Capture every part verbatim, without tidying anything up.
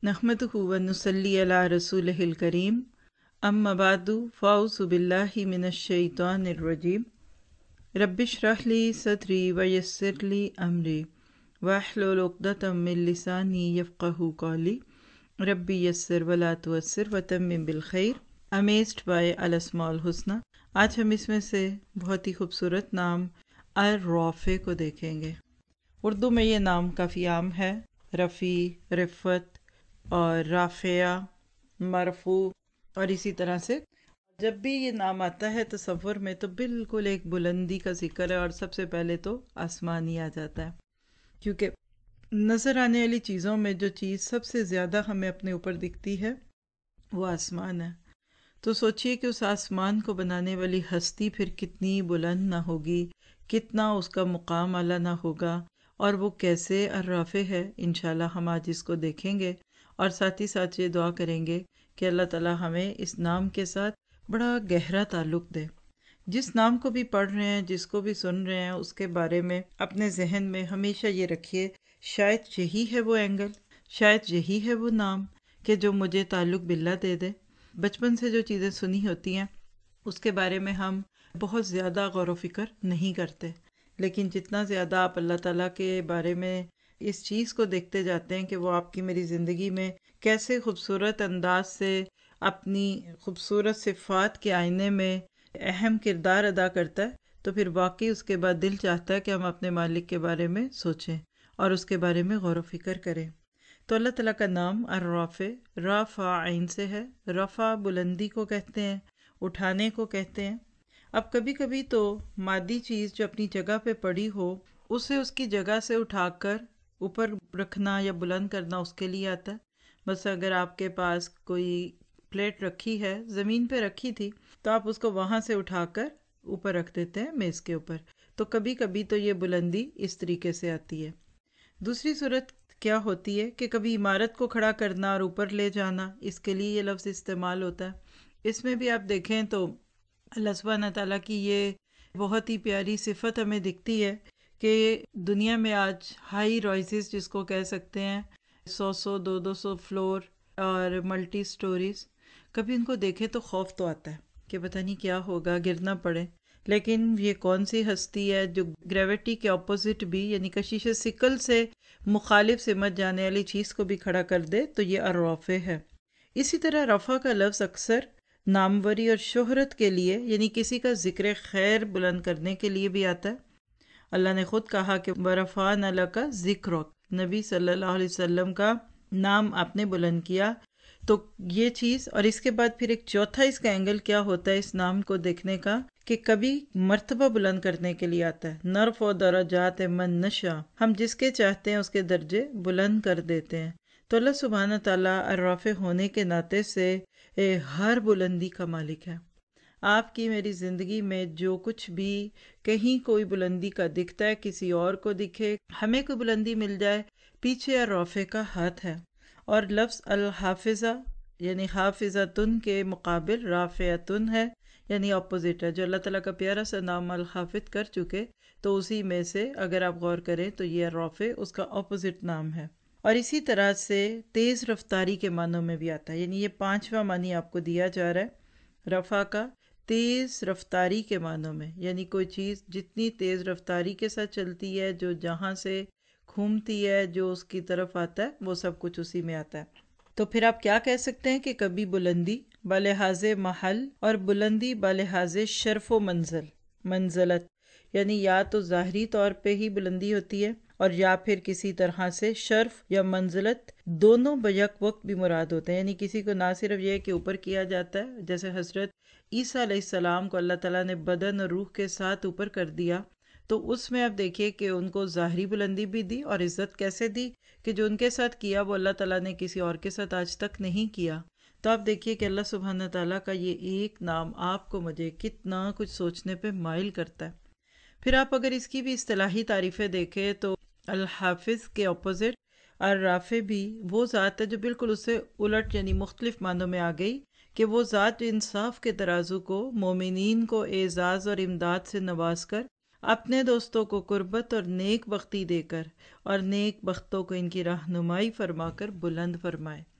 नहमदुहु व नुसल्ली अला रसूलिहिल करीम अम्मा बादु फ़ाउज़ु बिल्लाहि मिनश शैतानिर रजीम रब्बिश्रह ली सदरी व यस्सिर ली अमरी वाहलुल उक़दतम मिन लिसानी यफ़क़हू क़ौली रब्बी यस्सिर व ला तुअस्सिर व तम्मिम बिल खैर। अमेज्ड बाय अल अस्माउल हुस्ना। आज हम इसमें से बहुत ही खूबसूरत नाम अर रौफ़े को देखेंगे। उर्दू में ये नाम काफ़ी आम है, रफ़ी, रिफ़त और राफ़िया, मरफ़ू और इसी तरह से जब भी ये नाम आता है तसव्वुर में तो बिल्कुल एक बुलंदी का जिक्र है और सबसे पहले तो आसमान ही आ जाता है, क्योंकि नज़र आने वाली चीज़ों में जो चीज़ सबसे ज़्यादा हमें अपने ऊपर दिखती है वो आसमान है। तो सोचिए कि उस आसमान को बनाने वाली हस्ती फिर कितनी बुलंद ना होगी, कितना उसका मुकाम आला ना होगा, और वो कैसे अर्राफ़े है। इंशाल्लाह हम आज इसको देखेंगे और साथ ही साथ ये दुआ करेंगे कि अल्लाह ताला हमें इस नाम के साथ बड़ा गहरा ताल्लुक़ दे। जिस नाम को भी पढ़ रहे हैं, जिसको भी सुन रहे हैं, उसके बारे में अपने जहन में हमेशा ये रखिए, शायद यही है वो एंगल, शायद यही है वो नाम कि जो मुझे ताल्लुक़ बिल्ला दे दे। बचपन से जो चीज़ें सुनी होती हैं उसके बारे में हम बहुत ज़्यादा गौर व फ़िक्र नहीं करते, लेकिन जितना ज़्यादा आप अल्लाह ताला के बारे में इस चीज़ को देखते जाते हैं कि वो आपकी मेरी ज़िंदगी में कैसे खूबसूरत अंदाज से अपनी खूबसूरत सिफ़ात के आईने में अहम किरदार अदा करता है, तो फिर वाकई उसके बाद दिल चाहता है कि हम अपने मालिक के बारे में सोचें और उसके बारे में गौर व फ़िक्र करें। तो अल्लाह ताला का नाम अर्राफ़े, राफ़ा आइन से है। रफ़ा बुलंदी को कहते हैं, उठाने को कहते हैं। अब कभी कभी तो मादी चीज़ जो अपनी जगह पे पड़ी हो उसे उसकी जगह से उठाकर ऊपर रखना या बुलंद करना उसके लिए आता है। बस अगर आपके पास कोई प्लेट रखी है, ज़मीन पे रखी थी, तो आप उसको वहाँ से उठाकर ऊपर रख देते हैं मेज़ के ऊपर, तो कभी कभी तो ये बुलंदी इस तरीके से आती है। दूसरी सूरत क्या होती है कि कभी इमारत को खड़ा करना और ऊपर ले जाना, इसके लिए ये लफ्ज़ इस्तेमाल होता है। इसमें भी आप देखें तो अल्लाह सुब्हाना ताला की ये बहुत ही प्यारी सिफत हमें दिखती है कि दुनिया में आज हाई राइजेस जिसको कह सकते हैं, सौ सौ दो दो सौ फ्लोर और मल्टी स्टोरीज, कभी इनको देखें तो खौफ तो आता है कि पता नहीं क्या होगा, गिरना पड़े। लेकिन ये कौन सी हस्ती है जो ग्रेविटी के ऑपोजिट भी, यानी कशिश सिकल से मुखालिफ सिमत जाने वाली चीज़ को भी खड़ा कर दे, तो ये अर्राफ़े है। इसी तरह रफ़ा का लफ्ज़ अक्सर नामवरी और शोहरत के लिए, यानी किसी का जिक्र खैर बुलंद करने के लिए भी आता है। अल्लाह ने खुद कहा कि बरफ़ाना लका ज़िक्रुक, नबी सल्लल्लाहु अलैहि वसल्लम का नाम आपने बुलंद किया। तो ये चीज़, और इसके बाद फिर एक चौथा इसका एंगल क्या होता है इस नाम को देखने का, कि कभी मर्तबा बुलंद करने के लिए आता है। नर्फ व दरजात मन नशा, हम जिसके चाहते हैं उसके दर्जे बुलंद कर देते हैं। तो अल्लाह सुब्हाना ताला अर्राफ़े होने के नाते से ए, हर बुलंदी का मालिक है। आपकी मेरी ज़िंदगी में जो कुछ भी कहीं कोई बुलंदी का दिखता है, किसी और को दिखे, हमें कोई बुलंदी मिल जाए, पीछे अर्राफ़े का हाथ है। और लफ्ज़ अल हाफिज़ा यानी हाफिज़तुन के मुकाबिल राफ़ियतुन है, यानी अपोजिट है। जो अल्लाह ताला का प्यारा सा नाम अल हाफिज़ कर चुके, तो उसी में से अगर आप गौर करें तो ये अर्राफ़े उसका अपोजिट नाम है। और इसी तरह से तेज़ रफ्तारी के मानों में भी आता है, यानी ये पांचवा मानी आपको दिया जा रहा है रफ़ा का, तेज़ रफ्तारी के मानों में, यानी कोई चीज़ जितनी तेज़ रफ्तारी के साथ चलती है, जो जहाँ से घूमती है, जो उसकी तरफ आता है, वो सब कुछ उसी में आता है। तो फिर आप क्या कह सकते हैं कि कभी बुलंदी बालिहाज़े महल और बुलंदी बालिहाज़े शर्फ व मंजिल मंजिलत, यानी या तो ज़ाहरी तौर पे ही बुलंदी होती है और या फिर किसी तरह से शर्फ या मंजिलत दोनों बैक वक्त भी मुराद होते हैं। यानी किसी को ना सिर्फ ये कि ऊपर किया जाता है, जैसे हज़रत ईसा अलैहिस्सलाम को अल्लाह ताला ने बदन और रूह के साथ ऊपर कर दिया, तो उसमें आप देखिए कि उनको ज़ाहरी बुलंदी भी दी और इज़्ज़त कैसे दी कि जो उनके साथ किया वो अल्लाह ताला ने किसी और के साथ आज तक नहीं किया। तो आप देखिए कि अल्लाह सुब्हाना ताला का ये एक नाम आपको मुझे कितना कुछ सोचने पे माइल करता है। फिर आप अगर इसकी भी इस्तिलाही तारीफ़ें देखें तो अल हाफिज़ के अपोजिट अर्राफ़े भी वो ज़ात है जो बिल्कुल उससे उलट, यानी मुख्तलिफ मानों में आ गई, कि वो ज़ात जो इंसाफ के तराजू को मोमिनीन को एज़ाज़ और इमदाद से नवाज कर, अपने दोस्तों को कुर्बत और नेक बख्ती देकर और नेक बख्तों को इनकी रहनुमाई फरमाकर बुलंद फरमाए।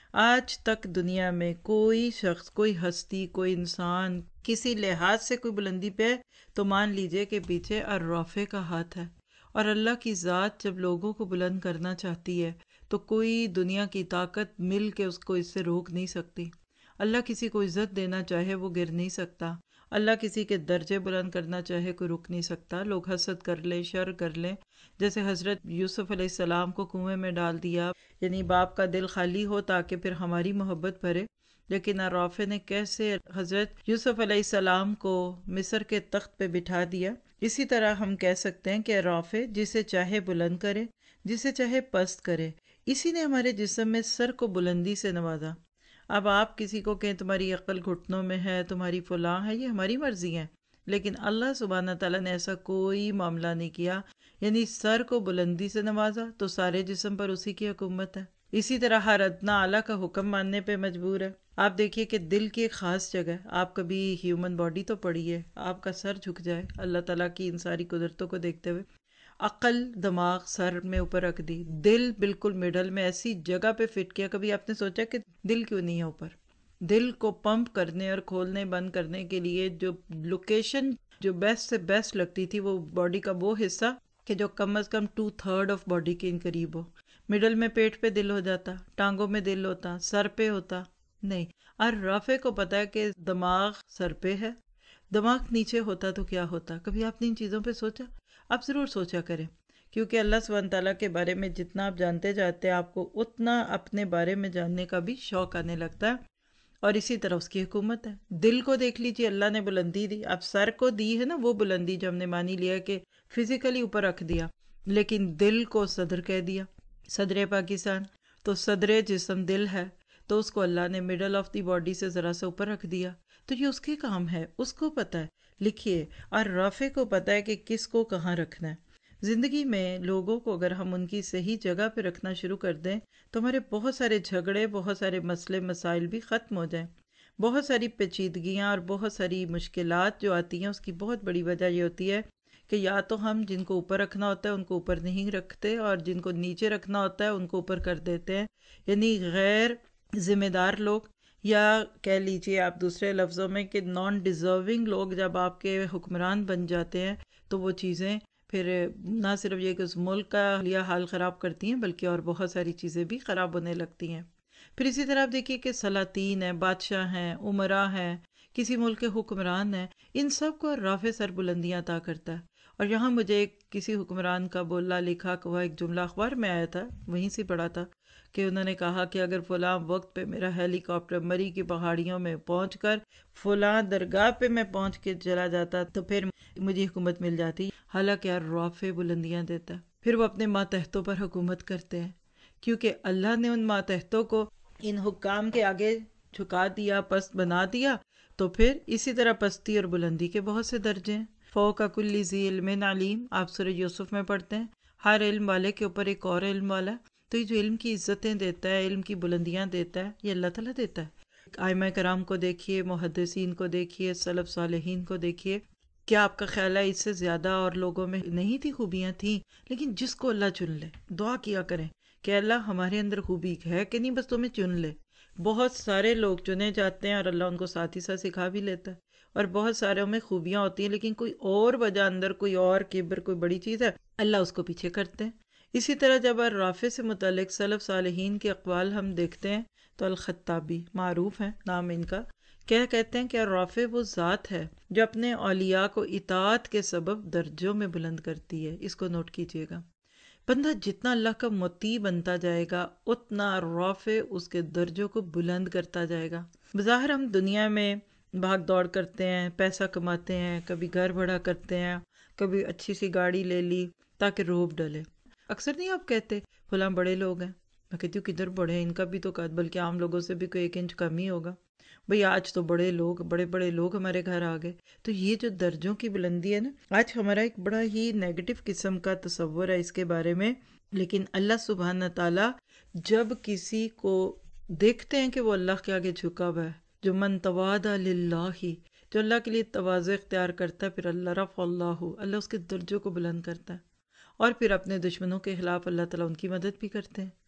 آج تک دنیا میں کوئی شخص، کوئی ہستی، کوئی انسان کسی لحاظ سے کوئی بلندی پہ ہے تو مان لیجئے کہ پیچھے الرافع کا ہاتھ ہے۔ اور اللہ کی ذات جب لوگوں کو بلند کرنا چاہتی ہے تو کوئی دنیا کی طاقت مل کے اس کو اس سے روک نہیں سکتی۔ اللہ کسی کو عزت دینا چاہے وہ گر نہیں سکتا، اللہ کسی کے درجے بلند کرنا چاہے کوئی رک نہیں سکتا۔ لوگ حسد کر لیں، شر کر لیں، جیسے حضرت یوسف علیہ السلام کو کنویں میں ڈال دیا، یعنی باپ کا دل خالی ہو تاکہ پھر ہماری محبت بھرے، لیکن الرافع نے کیسے حضرت یوسف علیہ السلام کو مصر کے تخت پہ بٹھا دیا۔ اسی طرح ہم کہہ سکتے ہیں کہ الرافع جسے چاہے بلند کرے، جسے چاہے پست کرے۔ اسی نے ہمارے جسم میں سر کو بلندی سے نوازا۔ اب آپ کسی کو کہیں تمہاری عقل گھٹنوں میں ہے، تمہاری فلاں ہے، یہ ہماری مرضی ہے، لیکن اللہ سبحانہ تعالیٰ نے ایسا کوئی معاملہ نہیں کیا، یعنی سر کو بلندی سے نوازا تو سارے جسم پر اسی کی حکومت ہے۔ اسی طرح ہر ادنا اعلیٰ کا حکم ماننے پہ مجبور ہے۔ آپ دیکھیے کہ دل کی ایک خاص جگہ ہے، آپ کبھی ہیومن باڈی تو پڑھیے، آپ کا سر جھک جائے اللہ تعالیٰ کی ان ساری قدرتوں کو دیکھتے ہوئے۔ عقل، دماغ سر میں اوپر رکھ دی، دل بالکل مڈل میں ایسی جگہ پہ فٹ کیا۔ کبھی آپ نے سوچا کہ دل کیوں نہیں ہے اوپر؟ دل کو پمپ کرنے اور کھولنے بند کرنے کے لیے جو لوکیشن جو بیسٹ سے بیسٹ لگتی تھی، وہ باڈی کا وہ حصہ کہ جو کم از کم ٹو تھرڈ آف باڈی کے ان قریب ہو۔ مڈل میں پیٹ پہ دل ہو جاتا، ٹانگوں میں دل ہوتا، سر پہ ہوتا، نہیں۔ اور رافع کو پتا ہے کہ دماغ سر پہ ہے، دماغ نیچے ہوتا تو کیا ہوتا؟ کبھی آپ نے ان چیزوں پہ سوچا؟ آپ ضرور سوچا کریں، کیونکہ اللہ سبحانہ تعالیٰ کے بارے میں جتنا آپ جانتے جاتے ہیں آپ کو اتنا اپنے بارے میں جاننے کا بھی شوق آنے لگتا ہے۔ اور اسی طرح اس کی حکومت ہے۔ دل کو دیکھ لیجیے، اللہ نے بلندی دی، اب سر کو دی ہے نا وہ بلندی جو ہم نے مانی لیا کہ فزیکلی اوپر رکھ دیا، لیکن دل کو صدر کہہ دیا، صدر پاکستان، تو صدر جسم دل ہے، تو اس کو اللہ نے مڈل آف دی باڈی سے ذرا سا اوپر رکھ دیا، تو یہ اس کے کام ہے، اس کو پتہ ہے۔ لکھیے، اور رافع کو پتہ ہے کہ کس کو کہاں رکھنا ہے۔ زندگی میں لوگوں کو اگر ہم ان کی صحیح جگہ پہ رکھنا شروع کر دیں تو ہمارے بہت سارے جھگڑے، بہت سارے مسئلے مسائل بھی ختم ہو جائیں۔ بہت ساری پیچیدگیاں اور بہت ساری مشکلات جو آتی ہیں اس کی بہت بڑی وجہ یہ ہوتی ہے کہ یا تو ہم جن کو اوپر رکھنا ہوتا ہے ان کو اوپر نہیں رکھتے، اور جن کو نیچے رکھنا ہوتا ہے ان کو اوپر کر دیتے ہیں، یعنی غیر ذمہ دار لوگ، یا کہہ لیجیے آپ دوسرے لفظوں میں کہ نان ڈیزرونگ لوگ جب آپ کے حکمران بن جاتے ہیں تو وہ چیزیں پھر نہ صرف یہ کہ اس ملک کا حالیہ حال خراب کرتی ہیں بلکہ اور بہت ساری چیزیں بھی خراب ہونے لگتی ہیں۔ پھر اسی طرح آپ دیکھیے کہ سلاطین ہیں، بادشاہ ہیں، عمراء ہیں، کسی ملک کے حکمران ہیں، ان سب کو رافع سر بلندیاں عطا کرتا ہے۔ اور یہاں مجھے ایک کسی حکمران کا بولا لکھا ہوا ایک جملہ اخبار میں آیا تھا، وہیں سے پڑھا تھا کہ انہوں نے کہا کہ اگر فلاں وقت پہ میرا ہیلی کاپٹر مری کی پہاڑیوں میں پہنچ کر فلاں درگاہ پہ میں پہنچ کے چلا جاتا تو پھر مجھے حکومت مل جاتی۔ حالانکہ یار رافع بلندیاں دیتا ہے، پھر وہ اپنے ماتحتوں پر حکومت کرتے ہیں، کیونکہ اللہ نے ان ماتحتوں کو ان حکام کے آگے جھکا دیا، پست بنا دیا، تو پھر اسی طرح پستی اور بلندی کے بہت سے درجے ہیں۔ فوق کل ذی علم علیم، آپ سورہ یوسف میں پڑھتے ہیں، ہر علم والے کے اوپر ایک اور علم والا ہے۔ تو یہ جو علم کی عزتیں دیتا ہے، علم کی بلندیاں دیتا ہے، یہ اللہ تعالیٰ دیتا ہے۔ ائمہ کرام کو دیکھیے، محدثین کو دیکھیے، سلف صالحین کو دیکھیے، کیا آپ کا خیال ہے اس سے زیادہ اور لوگوں میں نہیں تھی؟ خوبیاں تھیں، لیکن جس کو اللہ چن لے، دعا کیا کریں کہ اللہ ہمارے اندر خوبی ہے کہ نہیں، بس تمہیں چن لے۔ بہت سارے لوگ چنے جاتے ہیں اور اللہ ان کو ساتھ ہی ساتھ سکھا بھی لیتا ہے، اور بہت ساروں میں خوبیاں ہوتی ہیں لیکن کوئی اور وجہ اندر، کوئی اور کبر، کوئی بڑی چیز ہے، اللہ اس کو پیچھے کرتے ہیں۔ اسی طرح جب رافع سے متعلق سلف صالحین کے اقوال ہم دیکھتے ہیں تو الخطابی معروف ہیں نام ان کا، کیا کہتے ہیں کہ رافع وہ ذات ہے جو اپنے اولیاء کو اطاعت کے سبب درجوں میں بلند کرتی ہے۔ اس کو نوٹ کیجئے گا، بندہ جتنا اللہ کا مطیع بنتا جائے گا اتنا رافع اس کے درجوں کو بلند کرتا جائے گا۔ بظاہر ہم دنیا میں بھاگ دوڑ کرتے ہیں، پیسہ کماتے ہیں، کبھی گھر بڑا کرتے ہیں، کبھی اچھی سی گاڑی لے لی تاکہ روب ڈلے۔ اکثر نہیں آپ کہتے فلاں بڑے لوگ ہیں، میں کہتی ہوں کدھر بڑے ہیں، ان کا بھی تو قد بلکہ عام لوگوں سے بھی کوئی ایک انچ کم ہی ہوگا۔ بھئی آج تو بڑے لوگ، بڑے بڑے لوگ ہمارے گھر آ گئے۔ تو یہ جو درجوں کی بلندی ہے نا، آج ہمارا ایک بڑا ہی نیگیٹو قسم کا تصور ہے اس کے بارے میں، لیکن اللہ سبحانہ تعالیٰ جب کسی کو دیکھتے ہیں کہ وہ اللہ کے آگے جھکا ہوا ہے، جو من تواضع للہ، جو اللہ کے لیے تواضع اختیار کرتا ہے، پھر اللہ رفع اللہ، اللہ اس کے درجوں کو بلند کرتا ہے، اور پھر اپنے دشمنوں کے خلاف اللہ تعالیٰ ان کی مدد بھی کرتے ہیں۔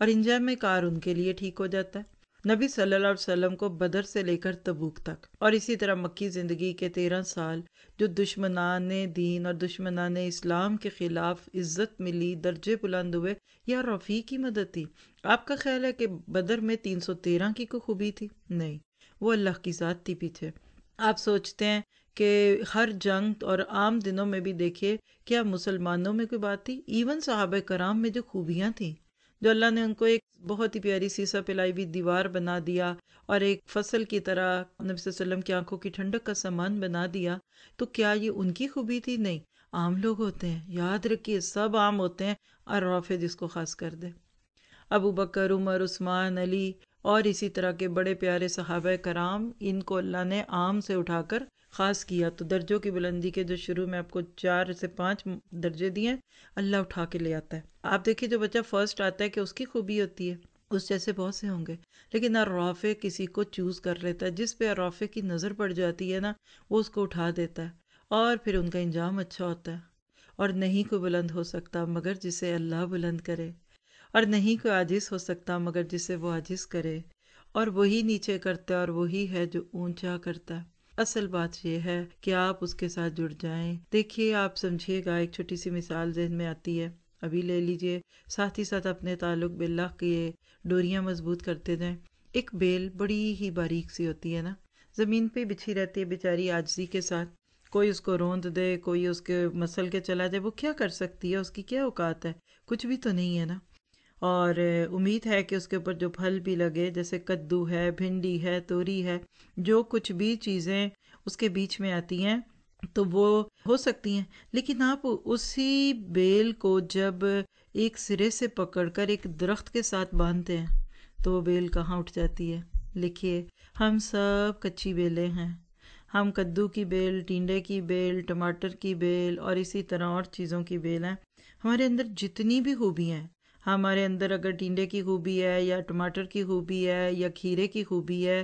اور انجام کار ان کے لیے ٹھیک ہو جاتا ہے۔ نبی صلی اللہ علیہ وسلم کو بدر سے لے کر تبوک تک اور اسی طرح مکی زندگی کے تیرہ سال جو دشمنان دین اور دشمنان اسلام کے خلاف عزت ملی، درجے بلند ہوئے، یا رفیع کی مدد تھی۔ آپ کا خیال ہے کہ بدر میں تین سو تیرہ کی کوئی خوبی تھی؟ نہیں، وہ اللہ کی ذات تھی پیچھے۔ آپ سوچتے ہیں کہ ہر جنگ اور عام دنوں میں بھی دیکھیے کیا مسلمانوں میں کوئی بات تھی؟ ایون صحابہ کرام میں جو خوبیاں تھیں، جو اللہ نے ان کو ایک بہت ہی پیاری سیسا پلائی ہوئی دیوار بنا دیا اور ایک فصل کی طرح نبی صلی اللہ علیہ وسلم کی آنکھوں کی ٹھنڈک کا سامان بنا دیا، تو کیا یہ ان کی خوبی تھی؟ نہیں، عام لوگ ہوتے ہیں، یاد رکھیے سب عام ہوتے ہیں، اور رافع جس کو خاص کر دے۔ ابو بکر، عمر، عثمان، علی اور اسی طرح کے بڑے پیارے صحابہ کرام، ان کو اللہ نے عام سے اٹھا کر خاص کیا۔ تو درجوں کی بلندی کے جو شروع میں آپ کو چار سے پانچ درجے دیے، اللہ اٹھا کے لے آتا ہے۔ آپ دیکھیے جو بچہ فرسٹ آتا ہے کہ اس کی خوبی ہوتی ہے، اس جیسے بہت سے ہوں گے، لیکن الرافع کسی کو چوز کر لیتا ہے، جس پہ الرافع کی نظر پڑ جاتی ہے نا، وہ اس کو اٹھا دیتا ہے، اور پھر ان کا انجام اچھا ہوتا ہے۔ اور نہیں کوئی بلند ہو سکتا مگر جسے اللہ بلند کرے، اور نہیں کوئی عاجز ہو سکتا مگر جسے وہ عاجز کرے، اور وہی نیچے کرتا ہے اور وہی ہے جو اونچا کرتا ہے۔ اصل بات یہ ہے کہ آپ اس کے ساتھ جڑ جائیں۔ دیکھیے، آپ سمجھیے گا، ایک چھوٹی سی مثال ذہن میں آتی ہے، ابھی لے لیجئے، ساتھ ہی ساتھ اپنے تعلق باللہ کی ڈوریاں مضبوط کرتے جائیں۔ ایک بیل بڑی ہی باریک سی ہوتی ہے نا، زمین پہ بچھی رہتی ہے بیچاری عاجزی کے ساتھ، کوئی اس کو روند دے، کوئی اس کے مسل کے چلا جائے، وہ کیا کر سکتی ہے؟ اس کی کیا اوقات ہے؟ کچھ بھی تو نہیں ہے نا۔ اور امید ہے کہ اس کے اوپر جو پھل بھی لگے، جیسے کدو ہے، بھنڈی ہے، توری ہے، جو کچھ بھی چیزیں اس کے بیچ میں آتی ہیں تو وہ ہو سکتی ہیں، لیکن آپ اسی بیل کو جب ایک سرے سے پکڑ کر ایک درخت کے ساتھ باندھتے ہیں تو وہ بیل کہاں اٹھ جاتی ہے؟ لکھیے، ہم سب کچی بیلیں ہیں، ہم کدو کی بیل، ٹینڈے کی بیل، ٹماٹر کی بیل اور اسی طرح اور چیزوں کی بیل ہیں۔ ہمارے اندر جتنی بھی خوبیاں ہیں، ہمارے اندر اگر ٹینڈے کی خوبی ہے یا ٹماٹر کی خوبی ہے یا کھیرے کی خوبی ہے،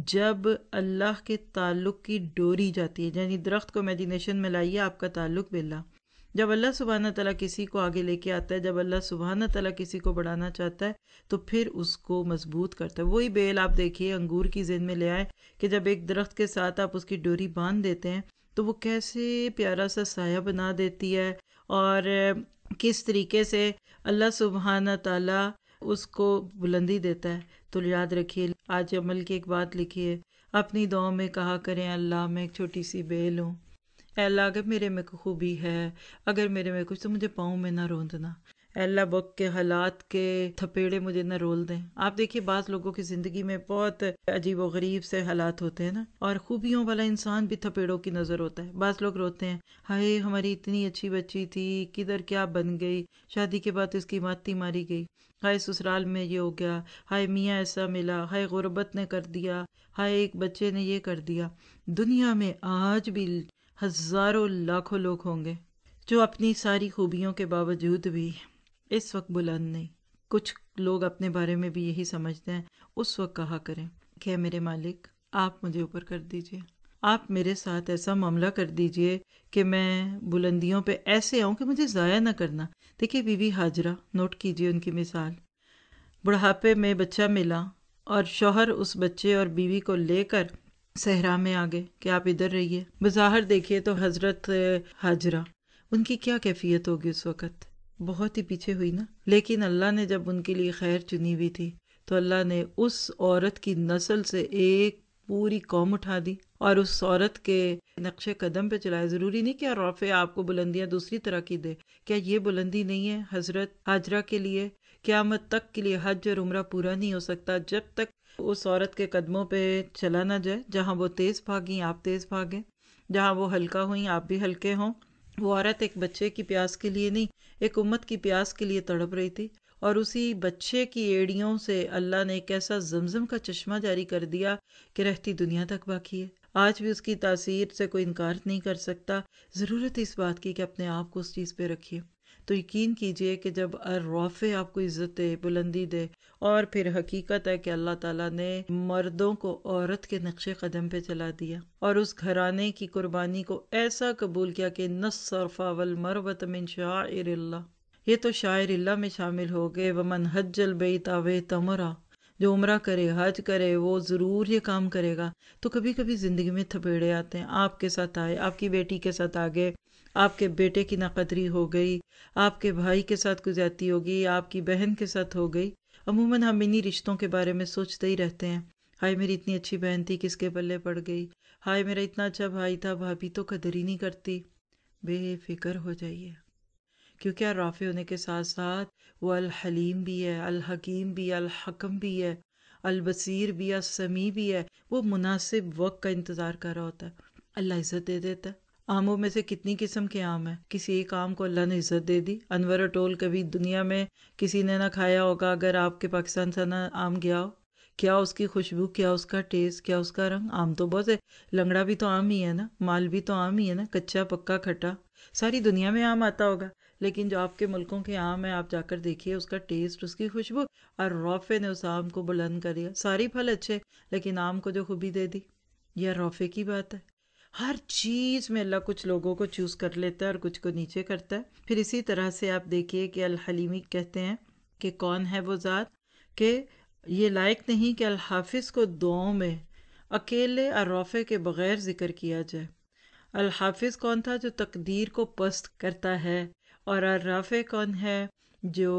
جب اللہ کے تعلق کی ڈوری جاتی ہے، یعنی درخت کو امیجینیشن میں لائیے، آپ کا تعلق باللہ، جب اللہ سبحانہ تعالیٰ کسی کو آگے لے کے آتا ہے، جب اللہ سبحانہ تعالیٰ کسی کو بڑھانا چاہتا ہے تو پھر اس کو مضبوط کرتا ہے۔ وہی بیل آپ دیکھیے انگور کی ذہن میں لے آئے کہ جب ایک درخت کے ساتھ آپ اس کی ڈوری باندھ دیتے ہیں تو وہ کیسے پیارا سا سایہ بنا دیتی ہے، اور کس طریقے سے اللہ سبحانہ تعالیٰ اس کو بلندی دیتا ہے۔ تو یاد رکھیے، آج عمل کی ایک بات لکھیے، اپنی دعاؤں میں کہا کریں، اللہ میں ایک چھوٹی سی بیل ہوں، اے اللہ اگر میرے میں کوئی خوبی ہے، اگر میرے میں کچھ، تو مجھے پاؤں میں نہ روندنا، اے اللہ وقت کے حالات کے تھپیڑے مجھے نہ رول دیں۔ آپ دیکھیے بعض لوگوں کی زندگی میں بہت عجیب و غریب سے حالات ہوتے ہیں نا، اور خوبیوں والا انسان بھی تھپیڑوں کی نظر ہوتا ہے۔ بعض لوگ روتے ہیں، ہائے ہماری اتنی اچھی بچی تھی، کدھر کیا بن گئی، شادی کے بعد اس کی ماتی ماری گئی، ہائے سسرال میں یہ ہو گیا، ہائے میاں ایسا ملا، ہائے غربت نے کر دیا، ہائے ایک بچے نے یہ کر دیا۔ دنیا میں آج بھی ہزاروں لاکھوں لوگ ہوں گے جو اپنی ساری خوبیوں کے باوجود بھی اس وقت بلند نہیں۔ کچھ لوگ اپنے بارے میں بھی یہی سمجھتے ہیں، اس وقت کہا کریں کہ اے میرے مالک، آپ مجھے اوپر کر دیجئے، آپ میرے ساتھ ایسا معاملہ کر دیجئے کہ میں بلندیوں پہ ایسے آؤں کہ مجھے ضائع نہ کرنا۔ دیکھیے بی بی ہاجرہ، نوٹ کیجئے ان کی مثال، بڑھاپے میں بچہ ملا اور شوہر اس بچے اور بیوی کو لے کر صحرا میں آگے کہ آپ ادھر رہیے۔ بظاہر دیکھیے تو حضرت ہاجرہ، ان کی کیا کیفیت ہوگی اس وقت؟ بہت ہی پیچھے ہوئی نا، لیکن اللہ نے جب ان کے لیے خیر چنی ہوئی تھی تو اللہ نے اس عورت کی نسل سے ایک پوری قوم اٹھا دی اور اس عورت کے نقش قدم پہ چلایا۔ ضروری نہیں کہ رافع آپ کو بلندیاں دوسری طرح کی دے، کیا یہ بلندی نہیں ہے حضرت ہاجرہ کے لیے؟ قیامت تک کے لیے حج اور عمرہ پورا نہیں ہو سکتا جب تک اس عورت کے قدموں پہ چلا نہ جائے۔ جہاں وہ تیز بھاگیں آپ تیز بھاگیں، جہاں وہ ہلکا ہوئیں آپ بھی ہلکے ہوں۔ وہ عورت ایک بچے کی پیاس کے لیے نہیں، ایک امت کی پیاس کے لیے تڑپ رہی تھی، اور اسی بچے کی ایڑیوں سے اللہ نے ایک ایسا زمزم کا چشمہ جاری کر دیا کہ رہتی دنیا تک باقی ہے۔ آج بھی اس کی تاثیر سے کوئی انکار نہیں کر سکتا۔ ضرورت اس بات کی کہ اپنے آپ کو اس چیز پہ رکھیے۔ تو یقین کیجئے کہ جب الرافع آپ کو عزت دے، بلندی دے، اور پھر حقیقت ہے کہ اللہ تعالیٰ نے مردوں کو عورت کے نقش قدم پہ چلا دیا اور اس گھرانے کی قربانی کو ایسا قبول کیا کہ نصرف والمروۃ من شعائر اللہ، یہ تو شاعر اللہ میں شامل ہو گئے، ومن حج البیت او اعتمرا، جو عمرہ کرے حج کرے وہ ضرور یہ کام کرے گا۔ تو کبھی کبھی زندگی میں تھپیڑے آتے ہیں، آپ کے ساتھ آئے، آپ کی بیٹی کے ساتھ آ گئے، آپ کے بیٹے کی ناقدری ہو گئی، آپ کے بھائی کے ساتھ کوئی زیادتی ہو گئی، آپ کی بہن کے ساتھ ہو گئی۔ عموماً ہم انہی رشتوں کے بارے میں سوچتے ہی رہتے ہیں، ہائے میری اتنی اچھی بہن تھی کس کے پلے پڑ گئی، ہائے میرا اتنا اچھا بھائی تھا بھابھی تو قدر ہی نہیں کرتی۔ بے فکر ہو جائیے، کیونکہ رافع ہونے کے ساتھ ساتھ وہ الحلیم بھی ہے، الحکیم بھی ہے، الحکم بھی ہے، البصیر بھی ہے، السمیع بھی ہے۔ وہ مناسب وقت کا انتظار کر رہا ہوتا ہے، اللہ عزت دے دیتا ہے۔ آموں میں سے کتنی قسم کے آم ہیں، کسی ایک آم کو اللہ نے عزت دے دی۔ انور ٹول کبھی دنیا میں کسی نے نہ کھایا ہوگا، اگر آپ کے پاکستان سے نہ آم گیا ہو، کیا اس کی خوشبو، کیا اس کا ٹیسٹ، کیا اس کا رنگ۔ آم تو بہت ہے، لنگڑا بھی تو آم ہی ہے نا، مال بھی تو آم ہی ہے نا، کچا پکا کھٹا، ساری دنیا میں آم آتا ہوگا، لیکن جو آپ کے ملکوں کے آم ہیں آپ جا کر دیکھیے اس کا ٹیسٹ، اس کی خوشبو، اور رافع نے اس آم کو بلند کر دیا۔ ساری پھل اچھے، لیکن آم کو جو خوبی دے دی، یہ رافع کی بات ہے۔ ہر چیز میں اللہ کچھ لوگوں کو چوز کر لیتا ہے اور کچھ کو نیچے کرتا ہے۔ پھر اسی طرح سے آپ دیکھیے کہ الحلیمی کہتے ہیں کہ کون ہے وہ ذات کہ یہ لائق نہیں کہ الحافظ کو دعاؤں میں اکیلے اور رافع کے بغیر ذکر کیا جائے۔ الحافظ کون تھا؟ جو تقدیر کو پست کرتا ہے، اور الرافع کون ہے؟ جو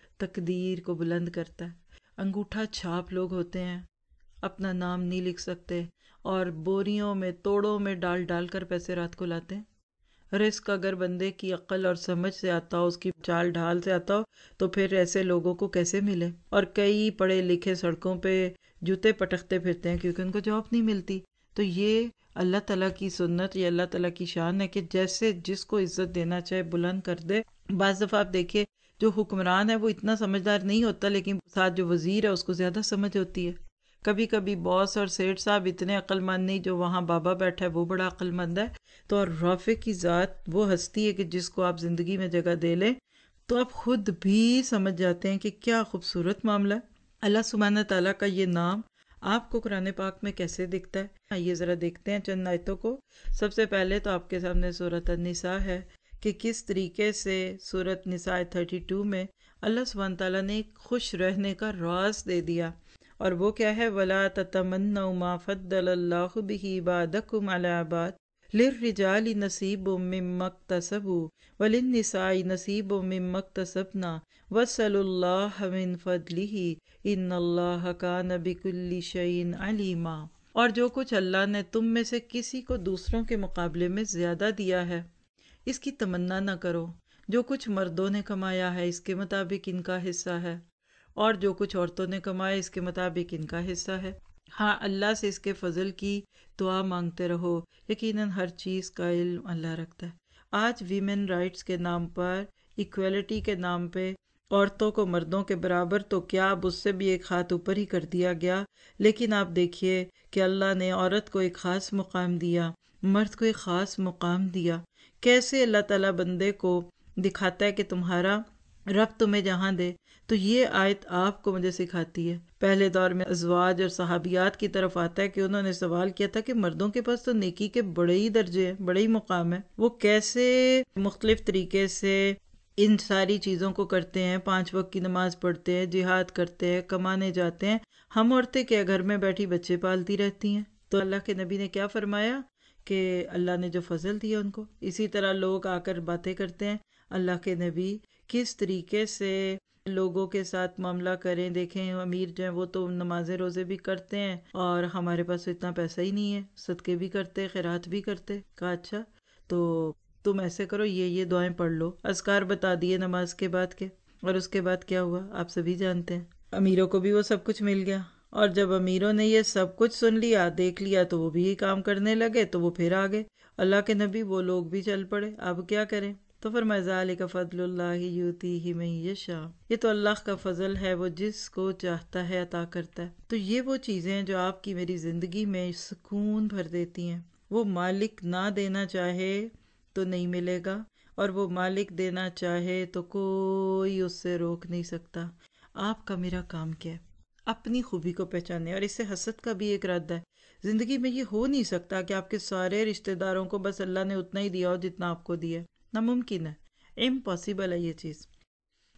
تقدیر کو بلند کرتا ہے۔ انگوٹھا چھاپ لوگ ہوتے ہیں، اپنا نام نہیں لکھ سکتے اور بوریوں میں توڑوں میں ڈال ڈال کر پیسے رات کو لاتے ہیں۔ رزق اگر بندے کی عقل اور سمجھ سے آتا ہو، اس کی چال ڈھال سے آتا ہو، تو پھر ایسے لوگوں کو کیسے ملے؟ اور کئی پڑھے لکھے سڑکوں پہ جوتے پٹکتے پھرتے ہیں کیونکہ ان کو جاب نہیں ملتی۔ تو یہ اللہ تعالیٰ کی سنت، یہ اللہ تعالیٰ کی شان ہے کہ جیسے جس کو عزت دینا چاہے بلند کر دے۔ بعض دفعہ آپ دیکھیے جو حکمران ہے وہ اتنا سمجھدار نہیں ہوتا، لیکن ساتھ جو وزیر ہے اس کو زیادہ سمجھ ہوتی ہے۔ کبھی کبھی باس اور سیٹ صاحب اتنے عقل مند نہیں، جو وہاں بابا بیٹھا ہے وہ بڑا عقل مند ہے۔ تو اور رافع کی ذات وہ ہستی ہے کہ جس کو آپ زندگی میں جگہ دے لیں تو آپ خود بھی سمجھ جاتے ہیں کہ کیا خوبصورت معاملہ ہے۔ اللہ سبحانہ تعالیٰ کا یہ نام آپ کو قرآن پاک میں کیسے دکھتا ہے؟ آئیے ذرا دیکھتے ہیں چند آیتوں کو۔ سب سے پہلے تو آپ کے سامنے سورۃ النساء ہے کہ کس طریقے سے سورۃ نساء بتیس میں اللہ سبحانہ تعالیٰ نے ایک خوش رہنے کا راز دے دیا، اور وہ کیا ہے؟ وَلَا تَتَمَنَّوْا مَا فَضَّلَ اللَّهُ بِهِ بَعْضَكُمْ عَلَىٰ بَعْضٍ لِلرِّجَالِ نَصِيبٌ مِّمَّا اكْتَسَبُوا وَلِلنِّسَاءِ نَصِيبٌ مِّمَّا اكْتَسَبْنَ وَاسْأَلُوا اللَّهَ مِن فَضْلِهِ إِنَّ اللَّهَ كَانَ بِكُلِّ شَيْءٍ عَلِيمًا۔ اور جو کچھ اللہ نے تم میں سے کسی کو دوسروں کے مقابلے میں زیادہ دیا ہے، اس کی تمنا نہ کرو۔ جو کچھ مردوں نے کمایا ہے اس کے مطابق ان کا حصہ ہے، اور جو کچھ عورتوں نے کمایا اس کے مطابق ان کا حصہ ہے۔ ہاں، اللہ سے اس کے فضل کی دعا مانگتے رہو، یقیناً ہر چیز کا علم اللہ رکھتا ہے۔ آج ویمن رائٹس کے نام پر، ایکویلٹی کے نام پہ عورتوں کو مردوں کے برابر تو کیا، اب اس سے بھی ایک ہاتھ اوپر ہی کر دیا گیا۔ لیکن آپ دیکھیے کہ اللہ نے عورت کو ایک خاص مقام دیا، مرد کو ایک خاص مقام دیا۔ کیسے اللہ تعالیٰ بندے کو دکھاتا ہے کہ تمہارا رب تمہیں جہاں دے۔ تو یہ آیت آپ کو مجھے سکھاتی ہے۔ پہلے دور میں ازواج اور صحابیات کی طرف آتا ہے کہ انہوں نے سوال کیا تھا کہ مردوں کے پاس تو نیکی کے بڑے ہی درجے ہیں، بڑے ہی مقام ہیں، وہ کیسے مختلف طریقے سے ان ساری چیزوں کو کرتے ہیں، پانچ وقت کی نماز پڑھتے ہیں، جہاد کرتے ہیں، کمانے جاتے ہیں، ہم عورتیں کیا گھر میں بیٹھی بچے پالتی رہتی ہیں۔ تو اللہ کے نبی نے کیا فرمایا کہ اللہ نے جو فضل دیا ان کو۔ اسی طرح لوگ آ کر باتیں کرتے ہیں، اللہ کے نبی کس طریقے سے لوگوں کے ساتھ معاملہ کریں۔ دیکھیں امیر جو ہیں وہ تو نمازیں روزے بھی کرتے ہیں، اور ہمارے پاس اتنا پیسہ ہی نہیں ہے، صدقے بھی کرتے، خیرات بھی کرتے۔ کہا اچھا تو تم ایسے کرو، یہ یہ دعائیں پڑھ لو۔ اذکار بتا دیے نماز کے بعد کے، اور اس کے بعد کیا ہوا آپ سبھی جانتے ہیں، امیروں کو بھی وہ سب کچھ مل گیا۔ اور جب امیروں نے یہ سب کچھ سن لیا، دیکھ لیا، تو وہ بھی یہ کام کرنے لگے، تو وہ پھر آگے اللہ کے نبی وہ لوگ بھی چل پڑے۔ اب کیا کریں؟ تو فرمایا ذالک فضل اللہ یؤتیہ من یشاء، یہ تو اللہ کا فضل ہے، وہ جس کو چاہتا ہے عطا کرتا ہے۔ تو یہ وہ چیزیں ہیں جو آپ کی میری زندگی میں سکون بھر دیتی ہیں۔ وہ مالک نہ دینا چاہے تو نہیں ملے گا، اور وہ مالک دینا چاہے تو کوئی اس سے روک نہیں سکتا۔ آپ کا میرا کام کیا ہے؟ اپنی خوبی کو پہچانے، اور اس سے حسد کا بھی ایک رد ہے۔ زندگی میں یہ ہو نہیں سکتا کہ آپ کے سارے رشتہ داروں کو بس اللہ نے اتنا ہی دیا ہو جتنا آپ کو دیا ہے، ناممکن ہے، امپاسبل ہے یہ چیز۔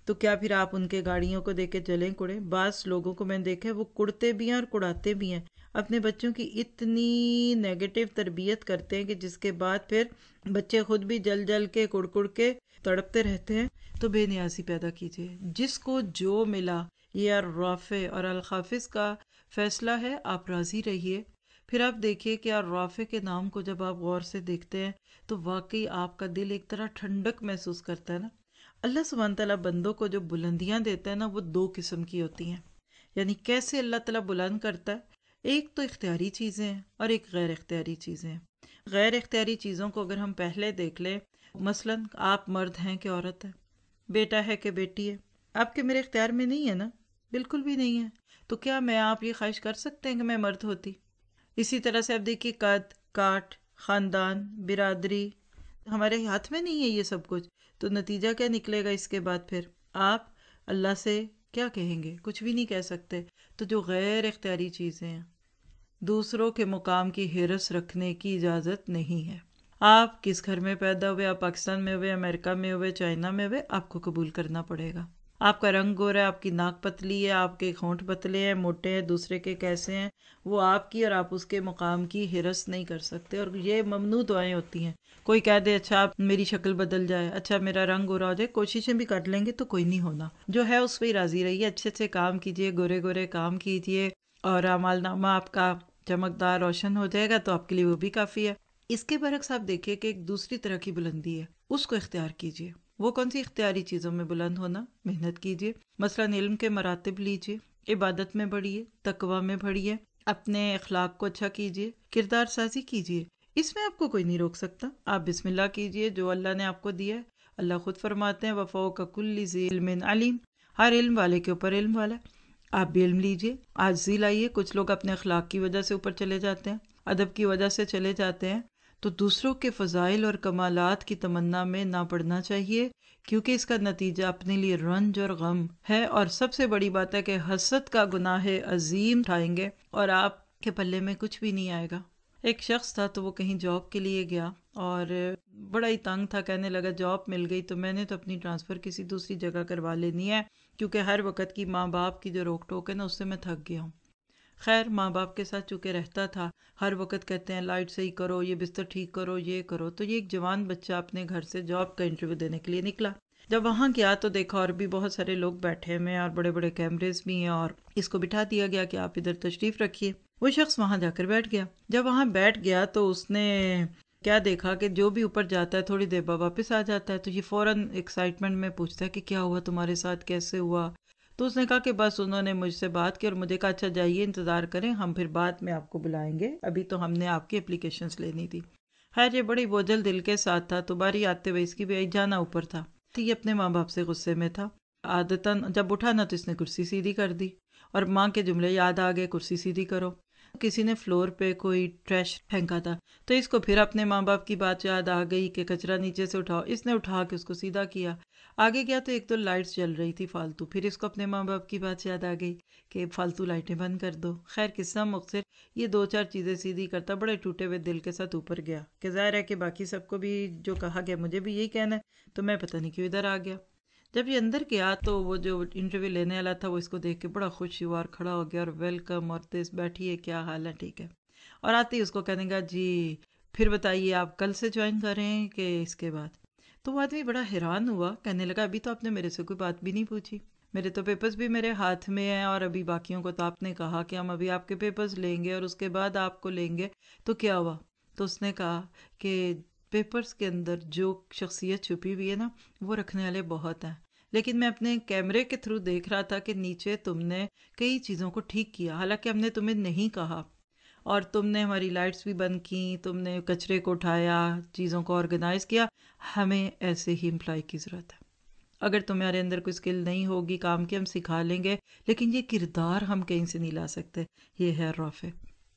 تو کیا پھر آپ ان کے گاڑیوں کو دیکھ کے چلیں کڑے؟ بعض لوگوں کو میں نے دیکھا ہے وہ کڑتے بھی ہیں اور کڑاتے بھی ہیں، اپنے بچوں کی اتنی نیگیٹو تربیت کرتے ہیں کہ جس کے بعد پھر بچے خود بھی جل جل کے کڑ کڑ کے تڑپتے رہتے ہیں۔ تو بے نیازی پیدا کیجیے، جس کو جو ملا، یہ الرافع اور الخافض کا فیصلہ ہے، آپ راضی رہیے۔ پھر آپ دیکھیے کہ الرافع کے نام کو جب آپ غور سے دیکھتے ہیں تو واقعی آپ کا دل ایک طرح ٹھنڈک محسوس کرتا ہے نا۔ اللہ سبحانہ تعالیٰ بندوں کو جو بلندیاں دیتا ہے نا، وہ دو قسم کی ہوتی ہیں۔ یعنی کیسے اللہ تعالیٰ بلند کرتا ہے؟ ایک تو اختیاری چیزیں ہیں اور ایک غیر اختیاری چیزیں ہیں۔ غیر اختیاری چیزوں کو اگر ہم پہلے دیکھ لیں، مثلاً آپ مرد ہیں کہ عورت ہے، بیٹا ہے کہ بیٹی ہے، آپ کے میرے اختیار میں نہیں ہے نا، بالکل بھی نہیں ہے۔ تو کیا میں آپ یہ خواہش کر سکتے ہیں کہ میں مرد ہوتی؟ اسی طرح سے آپ دیکھیے قد کاٹ، خاندان، برادری، ہمارے ہاتھ میں نہیں ہے یہ سب کچھ۔ تو نتیجہ کیا نکلے گا اس کے بعد؟ پھر آپ اللہ سے کیا کہیں گے؟ کچھ بھی نہیں کہہ سکتے۔ تو جو غیر اختیاری چیزیں ہیں، دوسروں کے مقام کی حرص رکھنے کی اجازت نہیں ہے۔ آپ کس گھر میں پیدا ہوئے، آپ پاکستان میں ہوئے، امریکہ میں ہوئے، چائنا میں ہوئے، آپ کو قبول کرنا پڑے گا۔ آپ کا رنگ گورا ہے، آپ کی ناک پتلی ہے، آپ کے ہونٹ پتلے ہیں، موٹے ہیں، دوسرے کے کیسے ہیں، وہ آپ کی اور آپ اس کے مقام کی حرص نہیں کر سکتے۔ اور یہ ممنوع دعائیں ہوتی ہیں۔ کوئی کہہ دے اچھا آپ میری شکل بدل جائے، اچھا میرا رنگ گورا ہو جائے، کوششیں بھی کر لیں گے تو کوئی نہیں ہونا۔ جو ہے اس پہ ہی راضی رہیے، اچھے اچھے کام کیجیے، گورے گورے کام کیجیے، اور اعمال نامہ آپ کا چمکدار روشن ہو جائے گا تو آپ کے لیے وہ بھی کافی ہے۔ اس کے برعکس آپ دیکھیے کہ ایک دوسری طرح کی بلندی ہے، اس کو اختیار کیجیے۔ وہ کون سی اختیاری چیزوں میں بلند ہونا؟ محنت کیجیے، مثلاً علم کے مراتب لیجیے، عبادت میں بڑھیے، تقوی میں بڑھیے، اپنے اخلاق کو اچھا کیجیے، کردار سازی کیجیے۔ اس میں آپ کو کوئی نہیں روک سکتا۔ آپ بسم اللہ کیجیے جو اللہ نے آپ کو دیا ہے۔ اللہ خود فرماتے ہیں وَفَوْقَ كُلِّ ذِي عِلْمٍ عَلِيمٌ، ہر علم والے کے اوپر علم والا ہے۔ آپ بھی علم لیجیے، عاجزی لائیے۔ کچھ لوگ اپنے اخلاق کی وجہ سے اوپر چلے جاتے ہیں، ادب کی وجہ سے چلے جاتے ہیں، تو دوسروں کے فضائل اور کمالات کی تمنا میں نہ پڑنا چاہیے، کیونکہ اس کا نتیجہ اپنے لیے رنج اور غم ہے۔ اور سب سے بڑی بات ہے کہ حسد کا گناہ عظیم اٹھائیں گے اور آپ کے پلے میں کچھ بھی نہیں آئے گا۔ ایک شخص تھا تو وہ کہیں جاب کے لیے گیا اور بڑا ہی تنگ تھا، کہنے لگا جاب مل گئی تو میں نے تو اپنی ٹرانسفر کسی دوسری جگہ کروا لینی ہے، کیونکہ ہر وقت کی ماں باپ کی جو روک ٹوک ہے نا، اس سے میں تھک گیا ہوں۔ خیر ماں باپ کے ساتھ چونکہ رہتا تھا، ہر وقت کہتے ہیں لائٹ صحیح کرو، یہ بستر ٹھیک کرو، یہ کرو، تو یہ ایک جوان بچہ اپنے گھر سے جاب کا انٹرویو دینے کے لیے نکلا۔ جب وہاں گیا تو دیکھا اور بھی بہت سارے لوگ بیٹھے ہوئے ہیں اور بڑے بڑے کیمریز بھی ہیں، اور اس کو بٹھا دیا گیا کہ آپ ادھر تشریف رکھیے۔ وہ شخص وہاں جا کر بیٹھ گیا۔ جب وہاں بیٹھ گیا تو اس نے کیا دیکھا کہ جو بھی اوپر جاتا ہے تھوڑی دیر بعد واپس آ جاتا ہے، تو یہ فوراً ایکسائٹمنٹ میں پوچھتا ہے کہ کیا ہوا تمہارے ساتھ، کیسے ہوا؟ تو اس نے کہا کہ بس انہوں نے مجھ سے بات کی اور مجھے کہا اچھا جائیے انتظار کریں، ہم پھر بعد میں آپ کو بلائیں گے، ابھی تو ہم نے آپ کی اپلیکیشنز لینی تھی۔ خیر یہ بڑی بوجھل دل کے ساتھ تھا، تو باری آتے ہوئے اس کی بھی جانا اوپر تھا، تو یہ اپنے ماں باپ سے غصے میں تھا۔ عادتاً جب اٹھا نا تو اس نے کرسی سیدھی کر دی، اور ماں کے جملے یاد آ گئے، کرسی سیدھی کرو۔ کسی نے فلور پہ کوئی ٹریش پھینکا تھا تو اس کو پھر اپنے ماں باپ کی بات یاد آ گئی کہ کچرا نیچے سے اٹھاؤ، اس نے اٹھا کے اس کو سیدھا کیا۔ آگے گیا تو ایک تو لائٹس جل رہی تھی فالتو، پھر اس کو اپنے ماں باپ کی بات یاد آ گئی کہ فالتو لائٹیں بند کر دو۔ خیر قصہ مختصر، یہ دو چار چیزیں سیدھی کرتا بڑے ٹوٹے ہوئے دل کے ساتھ اوپر گیا، کہ ظاہر ہے کہ باقی سب کو بھی جو کہا گیا مجھے بھی یہی کہنا ہے، تو میں پتہ نہیں کیوں ادھر آ گیا۔ جب یہ اندر گیا تو وہ جو انٹرویو لینے والا تھا وہ اس کو دیکھ کے بڑا خوش ہوا اور کھڑا ہو گیا اور ویلکم، اور دس بیٹھیے، کیا حال ہے، ٹھیک ہے۔ اور آتے ہی اس کو کہنے گا جی پھر بتائیے آپ کل سے جوائن کر رہے ہیں کہ اس کے بعد؟ تو وہ آدمی بڑا حیران ہوا، کہنے لگا ابھی تو آپ نے میرے سے کوئی بات بھی نہیں پوچھی، میرے تو پیپرز بھی میرے ہاتھ میں ہیں، اور ابھی باقیوں کو تو آپ نے کہا کہ ہم ابھی آپ کے پیپرز لیں گے اور اس کے بعد آپ کو لیں گے، تو کیا ہوا؟ تو اس نے کہا کہ پیپرز کے اندر جو شخصیت چھپی ہوئی ہے نا، وہ رکھنے والے بہت ہیں، لیکن میں اپنے کیمرے کے تھرو دیکھ رہا تھا کہ نیچے تم نے کئی چیزوں کو ٹھیک کیا، حالانکہ ہم نے تمہیں نہیں کہا، اور تم نے ہماری لائٹس بھی بند کی، تم نے کچرے کو اٹھایا، چیزوں کو آرگنائز کیا۔ ہمیں ایسے ہی امپلائی کی ضرورت ہے۔ اگر تمہارے اندر کوئی اسکل نہیں ہوگی کام کی، ہم سکھا لیں گے، لیکن یہ کردار ہم کہیں سے نہیں لا سکتے۔ یہ ہے رافع۔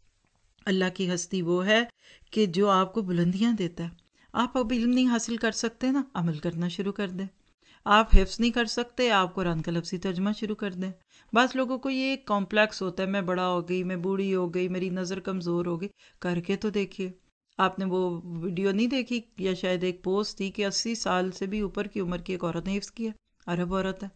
اللہ کی ہستی وہ ہے کہ جو آپ کو بلندیاں دیتا ہے۔ آپ اب علم نہیں حاصل کر سکتے نا، عمل کرنا شروع کر دیں۔ آپ حفظ نہیں کر سکتے، آپ قرآن کا لفظی ترجمہ شروع کر دیں۔ بعض لوگوں کو یہ ایک کمپلیکس ہوتا ہے، میں بڑا ہو گئی، میں بوڑھی ہو گئی، میری نظر کمزور ہو گئی، کر کے تو دیکھیے۔ آپ نے وہ ویڈیو نہیں دیکھی، یا شاید ایک پوسٹ تھی کہ اسی سال سے بھی اوپر کی عمر کی ایک عورت نے حفظ کیا، عرب عورت ہے،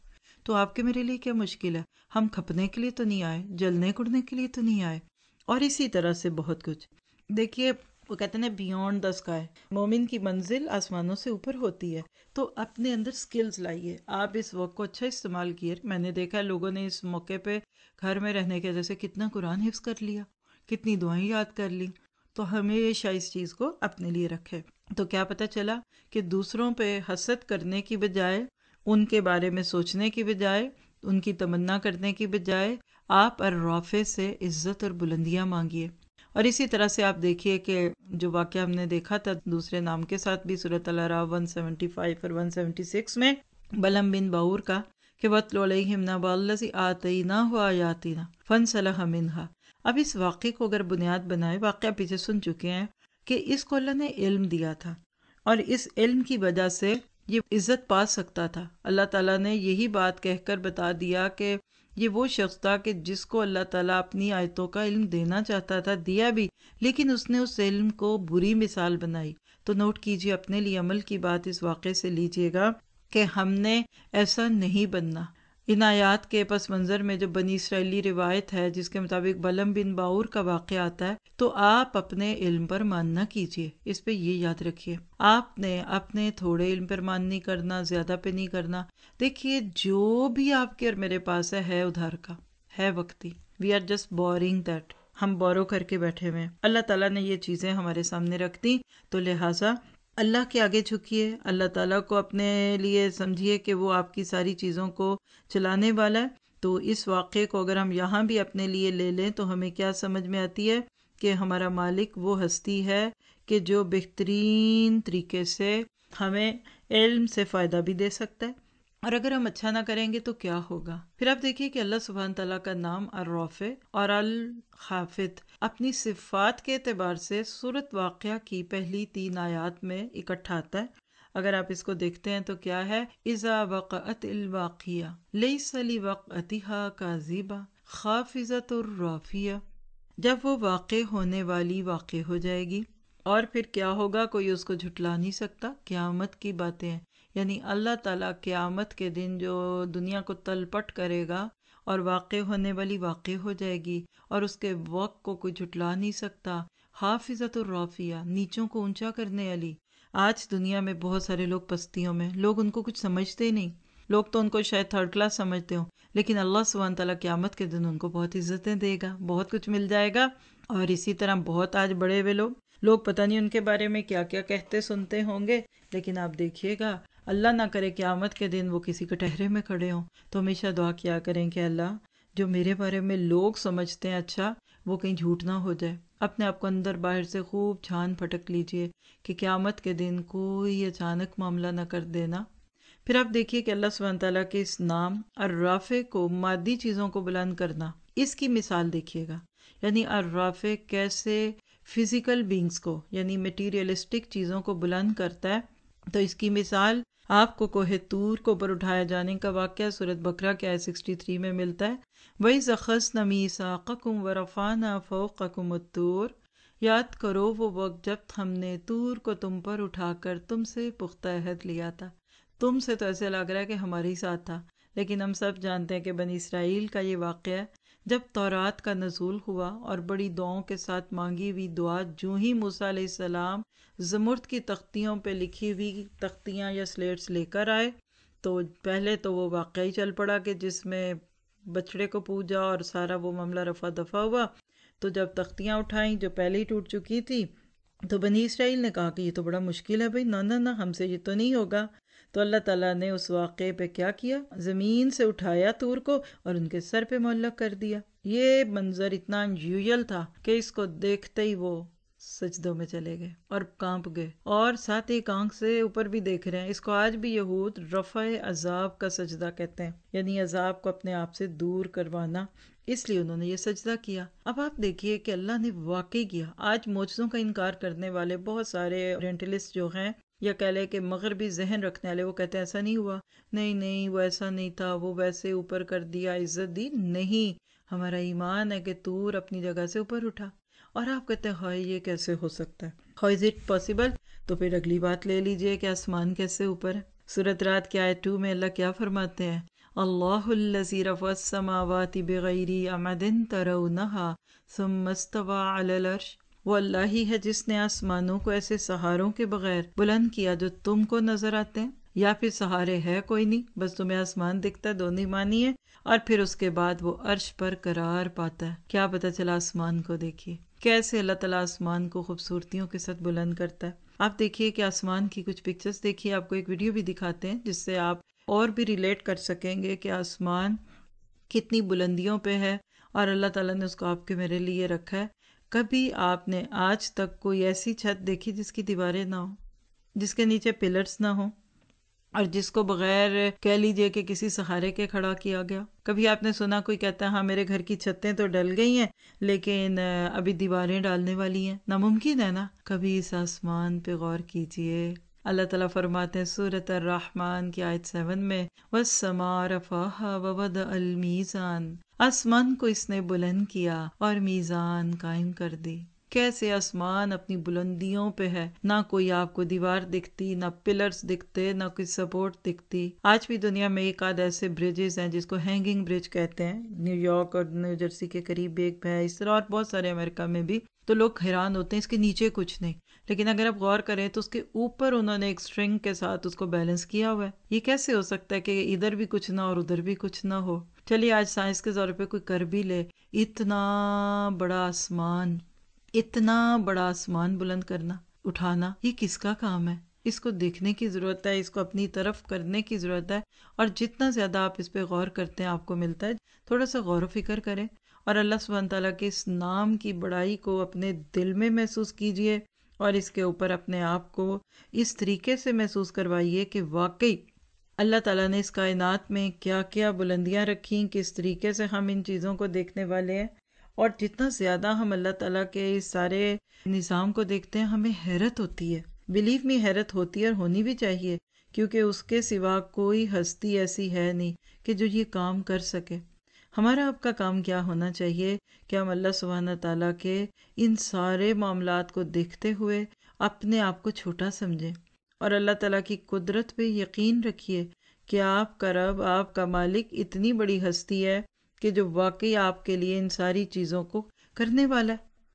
تو آپ کے میرے لیے کیا مشکل ہے؟ ہم کھپنے کے لیے تو نہیں آئے، جلنے کڑنے کے لیے تو نہیں آئے۔ اور اسی طرح سے بہت کچھ دیکھیے، وہ کہتے ہیں بیونڈ دا اسکائی، مومن کی منزل آسمانوں سے اوپر ہوتی ہے۔ تو اپنے اندر سکلز لائیے، آپ اس وقت کو اچھا استعمال کیے۔ میں نے دیکھا ہے لوگوں نے اس موقع پہ گھر میں رہنے کے وجہ سے کتنا قرآن حفظ کر لیا، کتنی دعائیں یاد کر لی۔ تو ہمیشہ اس چیز کو اپنے لیے رکھے۔ تو کیا پتہ چلا کہ دوسروں پہ حسد کرنے کی بجائے، ان کے بارے میں سوچنے کی بجائے، ان کی تمنا کرنے کی بجائے آپ الرافع سے عزت اور بلندیاں مانگیے۔ اور اسی طرح سے آپ دیکھیے کہ جو واقعہ ہم نے دیکھا تھا دوسرے نام کے ساتھ بھی سورۃ الاعراف ایک سو پچہتر اور ایک سو چھہتر میں، بلم بن باور کا کہ وَاتْلُ عَلَيْهِمْ نَبَأَ الَّذِي آتَيْنَاهُ آيَاتِنَا فَانسَلَخَ مِنْهَا۔ اب اس واقعے کو اگر بنیاد بنائے، واقعہ پیچھے سن چکے ہیں کہ اس کو اللہ نے علم دیا تھا، اور اس علم کی وجہ سے یہ عزت پا سکتا تھا۔ اللہ تعالیٰ نے یہی بات کہہ کر بتا دیا کہ یہ وہ شخص تھا کہ جس کو اللہ تعالیٰ اپنی آیتوں کا علم دینا چاہتا تھا، دیا بھی، لیکن اس نے اس علم کو بری مثال بنائی۔ تو نوٹ کیجئے، اپنے لیے عمل کی بات اس واقعے سے لیجئے گا کہ ہم نے ایسا نہیں بننا۔ ان آیات کے پس منظر میں جو بنی اسرائیلی روایت ہے جس کے مطابق بلم بن باور کا واقعہ آتا ہے، تو آپ اپنے علم پر مان نہ کیجئے، اس پہ یہ یاد رکھیے۔ آپ نے اپنے تھوڑے علم پر مان نہیں کرنا، زیادہ پہ نہیں کرنا۔ دیکھیے، جو بھی آپ کے اور میرے پاس ہے ہے ادھار کا، ہے وقتی۔ We are just borrowing that, ہم بورو کر کے بیٹھے ہوئے ہیں۔ اللہ تعالیٰ نے یہ چیزیں ہمارے سامنے رکھ دی، تو لہٰذا اللہ کے آگے جھکیے، اللہ تعالیٰ کو اپنے لیے سمجھیے کہ وہ آپ کی ساری چیزوں کو چلانے والا ہے۔ تو اس واقعے کو اگر ہم یہاں بھی اپنے لیے لے لیں تو ہمیں کیا سمجھ میں آتی ہے کہ ہمارا مالک وہ ہستی ہے کہ جو بہترین طریقے سے ہمیں علم سے فائدہ بھی دے سکتا ہے، اور اگر ہم اچھا نہ کریں گے تو کیا ہوگا۔ پھر آپ دیکھیے کہ اللہ سبحانہ تعالیٰ کا نام الرافع اور الخافض اپنی صفات کے اعتبار سے سورۃ واقعہ کی پہلی تین آیات میں اکٹھا آتا ہے۔ اگر آپ اس کو دیکھتے ہیں تو کیا ہے؟ اذا وقعت الواقعہ لیس لوقعتها کاذبہ خافضۃ الرافعہ، جب وہ واقع ہونے والی واقع ہو جائے گی، اور پھر کیا ہوگا؟ کوئی اس کو جھٹلا نہیں سکتا۔ قیامت کی باتیں ہیں، یعنی اللہ تعالیٰ قیامت کے دن جو دنیا کو تل پٹ کرے گا اور واقع ہونے والی واقع ہو جائے گی، اور اس کے وقت کو کوئی جھٹلا نہیں سکتا۔ حافظۃ الرافعہ، نیچوں کو اونچا کرنے والی۔ آج دنیا میں بہت سارے لوگ پستیوں میں، لوگ ان کو کچھ سمجھتے نہیں، لوگ تو ان کو شاید تھرڈ کلاس سمجھتے ہوں، لیکن اللہ سبحانہ تعالیٰ قیامت کے دن ان کو بہت عزتیں دے گا، بہت کچھ مل جائے گا۔ اور اسی طرح بہت آج بڑے ہوئے لوگ لوگ پتہ نہیں ان کے بارے میں کیا کیا کہتے سنتے ہوں گے، لیکن آپ دیکھیے گا اللہ نہ کرے قیامت کے دن وہ کسی کٹہرے میں کھڑے ہوں، تو ہمیشہ دعا کیا کریں کہ اللہ جو میرے بارے میں لوگ سمجھتے ہیں اچھا، وہ کہیں جھوٹ نہ ہو جائے۔ اپنے آپ کو اندر باہر سے خوب چھان پھٹک لیجئے کہ قیامت کے دن کوئی اچانک معاملہ نہ کر دینا۔ پھر آپ دیکھیے کہ اللہ سبحانہ تعالیٰ کے اس نام الرافع کو، مادی چیزوں کو بلند کرنا، اس کی مثال دیکھیے گا۔ یعنی الرافع کیسے فزیکل بینگز کو، یعنی میٹیریلسٹک چیزوں کو بلند کرتا ہے۔ تو اس کی مثال آپ کو کوہ طور کو اوپر اٹھایا جانے کا واقعہ سورۃ بقرہ کے آیت تریسٹھ میں ملتا ہے۔ وَإِذْ أَخَذْنَا مِيثَاقَكُمْ وَرَفَعْنَا فَوْقَكُمُ الطُّورَ، یاد کرو وہ وقت جب ہم نے طور کو تم پر اٹھا کر تم سے پختہ عہد لیا تھا۔ تم سے تو ایسے لگ رہا ہے کہ ہمارے ساتھ تھا، لیکن ہم سب جانتے ہیں کہ بنی اسرائیل کا یہ واقعہ ہے۔ جب تورات کا نزول ہوا اور بڑی دعاؤں کے ساتھ مانگی ہوئی دعا جو ہی موسیٰ علیہ السلام زمرد کی تختیوں پہ لکھی ہوئی تختیاں یا سلیٹس لے کر آئے، تو پہلے تو وہ واقعی چل پڑا کہ جس میں بچڑے کو پوجا اور سارا وہ معاملہ رفع دفع ہوا۔ تو جب تختیاں اٹھائیں جو پہلے ہی ٹوٹ چکی تھی، تو بنی اسرائیل نے کہا کہ یہ تو بڑا مشکل ہے بھائی، نہ نہ نہ ہم سے یہ تو نہیں ہوگا۔ تو اللہ تعالیٰ نے اس واقعے پہ کیا کیا؟ زمین سے اٹھایا طور کو اور ان کے سر پہ معلق کر دیا۔ یہ منظر اتنا انیوژل تھا کہ اس کو دیکھتے ہی وہ سجدوں میں چلے گئے اور کانپ گئے، اور ساتھ ایک آنکھ سے اوپر بھی دیکھ رہے ہیں۔ اس کو آج بھی یہود رفع عذاب کا سجدہ کہتے ہیں، یعنی عذاب کو اپنے آپ سے دور کروانا، اس لیے انہوں نے یہ سجدہ کیا۔ اب آپ دیکھیے کہ اللہ نے واقعی کیا۔ آج معجزوں کا انکار کرنے والے بہت سارے اورینٹلسٹ جو ہیں، یا کہہ لے کہ مغربی ذہن رکھنے والے، وہ کہتے ہیں ایسا نہیں ہوا، نہیں نہیں وہ ایسا نہیں تھا، وہ ویسے اوپر کر دیا، عزت دی۔ نہیں، ہمارا ایمان ہے کہ طور اپنی جگہ سے اوپر اٹھا، اور آپ کہتے ہیں ہائے یہ کیسے ہو سکتا ہے، ہاؤ از اٹ پاسبل؟ تو پھر اگلی بات لے لیجئے کہ آسمان کیسے اوپر ہے۔ سورۃ رعد کی آیت دو میں اللہ کیا فرماتے ہیں؟ اللہ الذی رفع السماوات بغیر عمد ترونہا ثم استوى علی العرش، وہ اللہ ہی ہے جس نے آسمانوں کو ایسے سہاروں کے بغیر بلند کیا جو تم کو نظر آتے ہیں، یا پھر سہارے ہے کوئی نہیں، بس تمہیں آسمان دکھتا ہے، دونوں معنی ہے، اور پھر اس کے بعد وہ عرش پر قرار پاتا ہے۔ کیا پتہ چلا آسمان کو دیکھیے کیسے اللہ تعالیٰ آسمان کو خوبصورتیوں کے ساتھ بلند کرتا ہے۔ آپ دیکھیے کہ آسمان کی کچھ پکچرز دیکھیے، آپ کو ایک ویڈیو بھی دکھاتے ہیں جس سے آپ اور بھی ریلیٹ کر سکیں گے کہ آسمان کتنی بلندیوں پہ ہے، اور اللہ تعالیٰ نے اس کو آپ کے میرے لیے رکھا ہے۔ کبھی آپ نے آج تک کوئی ایسی چھت دیکھی جس کی دیواریں نہ ہوں، جس کے نیچے پلرز نہ ہوں، اور جس کو بغیر کہہ لیجئے کہ کسی سہارے کے کھڑا کیا گیا؟ کبھی آپ نے سنا کوئی کہتا ہے ہاں میرے گھر کی چھتیں تو ڈل گئی ہیں لیکن ابھی دیواریں ڈالنے والی ہیں؟ ناممکن ہے نا۔ کبھی اس آسمان پہ غور کیجئے۔ اللہ تعالیٰ فرماتے ہیں سورۃ الرحمن کی آیت سیون میں، وَالسَّمَاءَ رَفَعَهَا وَوَضَعَ الْمِيزَانَ، آسمان کو اس نے بلند کیا اور میزان قائم کر دی۔ کیسے آسمان اپنی بلندیوں پہ ہے، نہ کوئی آپ کو دیوار دکھتی، نہ پلرز دکھتے، نہ کوئی سپورٹ دکھتی۔ آج بھی دنیا میں ایک آدھ ایسے بریجز ہیں جس کو ہینگنگ برج کہتے ہیں، نیو یارک اور نیو جرسی کے قریب ایک ہے، اس طرح اور بہت سارے امریکہ میں بھی، تو لوگ حیران ہوتے ہیں اس کے نیچے کچھ نہیں، لیکن اگر آپ غور کریں تو اس کے اوپر انہوں نے ایک سٹرنگ کے ساتھ اس کو بیلنس کیا ہوا ہے۔ یہ کیسے ہو سکتا ہے کہ ادھر بھی کچھ نہ اور ادھر بھی کچھ نہ ہو؟ چلیے آج سائنس کے طور پہ کوئی کر بھی لے، اتنا بڑا آسمان، اتنا بڑا آسمان بلند کرنا، اٹھانا، یہ کس کا کام ہے؟ اس کو دیکھنے کی ضرورت ہے، اس کو اپنی طرف کرنے کی ضرورت ہے، اور جتنا زیادہ آپ اس پہ غور کرتے ہیں آپ کو ملتا ہے۔ تھوڑا سا غور و فکر کریں اور اللہ سبحانہ تعالیٰ کے اس نام کی بڑائی کو اپنے دل میں محسوس کیجئے، اور اس کے اوپر اپنے آپ کو اس طریقے سے محسوس کروائیے کہ واقعی اللہ تعالیٰ نے اس کائنات میں کیا کیا بلندیاں رکھیں، کس طریقے سے ہم ان چیزوں کو دیکھنے والے ہیں، اور جتنا زیادہ ہم اللہ تعالیٰ کے اس سارے نظام کو دیکھتے ہیں ہمیں حیرت ہوتی ہے۔ بلیو می، حیرت ہوتی ہے اور ہونی بھی چاہیے، کیونکہ اس کے سوا کوئی ہستی ایسی ہے نہیں کہ جو یہ کام کر سکے۔ ہمارا آپ کا کام کیا ہونا چاہیے کہ ہم اللہ سبحانہ تعالیٰ کے ان سارے معاملات کو دیکھتے ہوئے اپنے آپ کو چھوٹا سمجھیں، اور اللہ تعالیٰ کی قدرت پہ یقین رکھیے کہ آپ کا رب، آپ کا مالک اتنی بڑی ہستی ہے کہ جو واقعی آپ کے لیے ان ساری چیزوں کو کرنے والا ہے۔